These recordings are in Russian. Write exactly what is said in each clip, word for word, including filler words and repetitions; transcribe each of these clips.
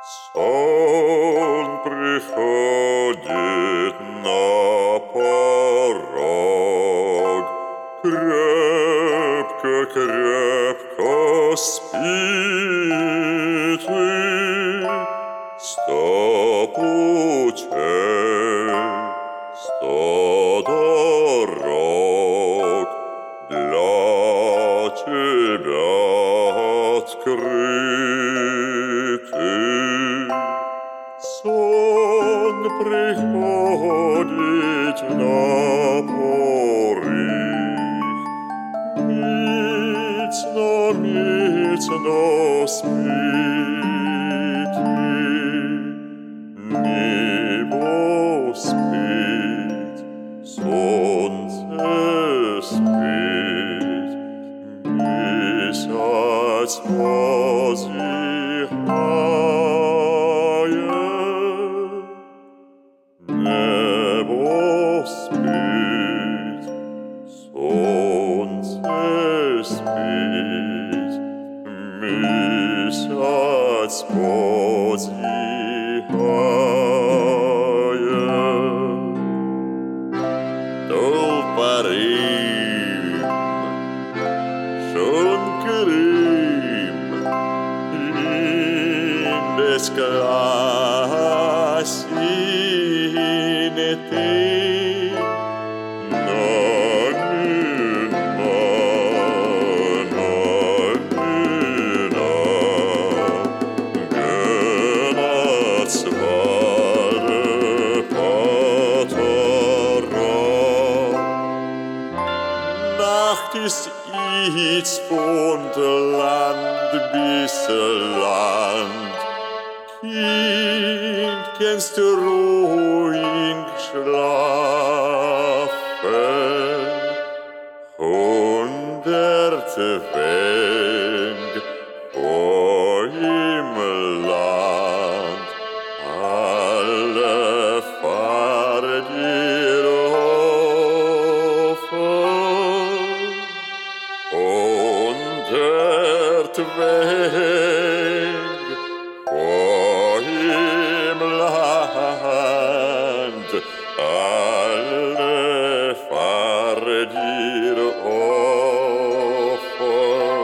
Сон приходит на порог, крепко-крепко спит, и сто путей, сто дорог для тебя открыты. Сон приходит на порыв, міцно, міцно спить, небо спить, сонце спить, місяць позіхає. Небо спить, сонце спить, місяць позіхає. Долпарим, шункерим, indesclassinete. Nacht ist iets von Land bis Land. Kind, kennst du ruhig schlafen? Hunderte Weg vor im Land, alle fahren dir offen. Hundert Weg vor im Land, alle fahren dir offen.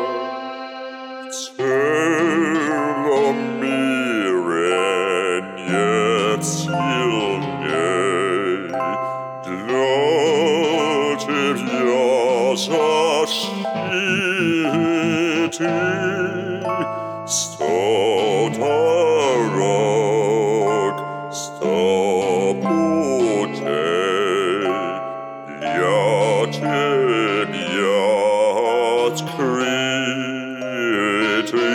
Zähle mir jetzt silniej, dla тебя защиты. Сто дорог, сто путей для тебя открыты.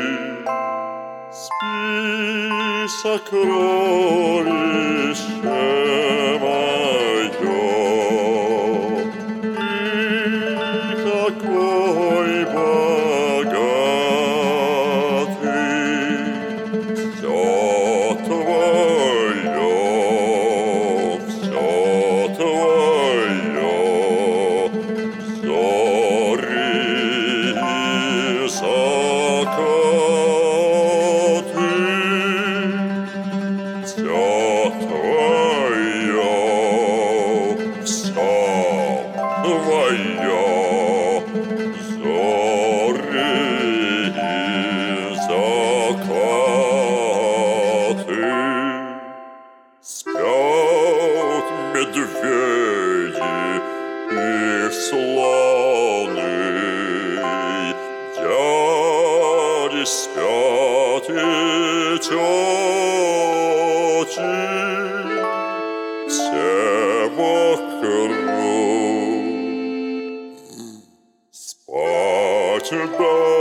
Спи, сокровище мое, и такой богатый, все твое, все твое, зори и закаты, все твое, все твое, зори и закаты. Спят медведи и слоны, дяди спят и тети, все вокруг. Спать